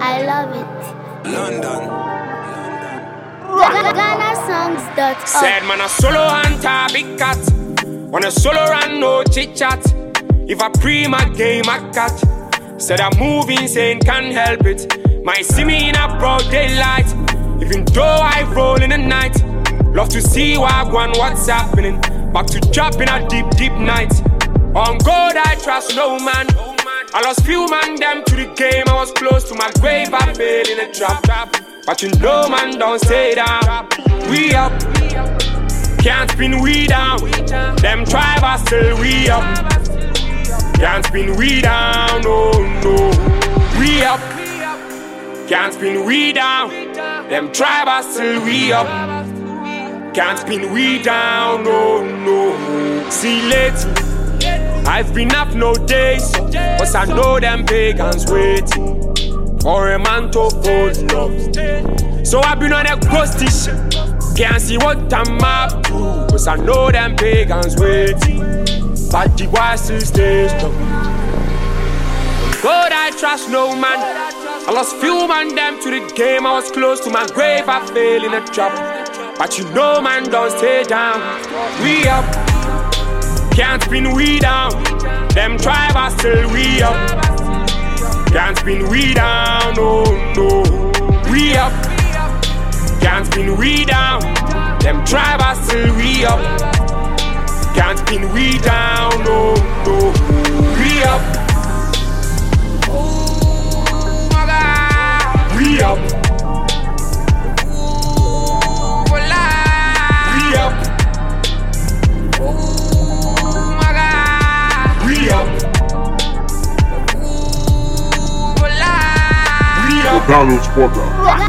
I love it. London. GhanaSongs.org. Said man a solo hunter, big cat. Want a solo run, no chit chat. If I pre my game, I cat. Said I'm moving, saying can't help it. Might see me in a broad daylight. Even though I roll in the night. Love to see what's happening. Back to dropping a deep, deep night. On God I trust no man. I lost few man them to the game. I was close to my grave, I fell in a trap. But you know man don't stay down. We up, can't spin we down. Them tribe are still we up. Can't spin we down, no, no. We up, can't spin we down. Them tribe are still we up. Can't spin we down, no, no. See late, I've been up no days, but I know them pagans waiting for a man to fold love. So I've been on a ghosty shit. Can't see what I'm up to, cause I know them pagans waiting. But the boy still stays strong. God I trust no man. I lost few man them to the game. I was close to my grave, I fell in a trap. But you know man don't stay down. We up, can't spin we down. Them tribe are still we up. Can't spin we down, no, no. We up, can't spin we down. Them tribe are still we up. Can't spin we down, no, no. We up, oh my God. We up, we up, oh my God. We up, we up. Download Spotter.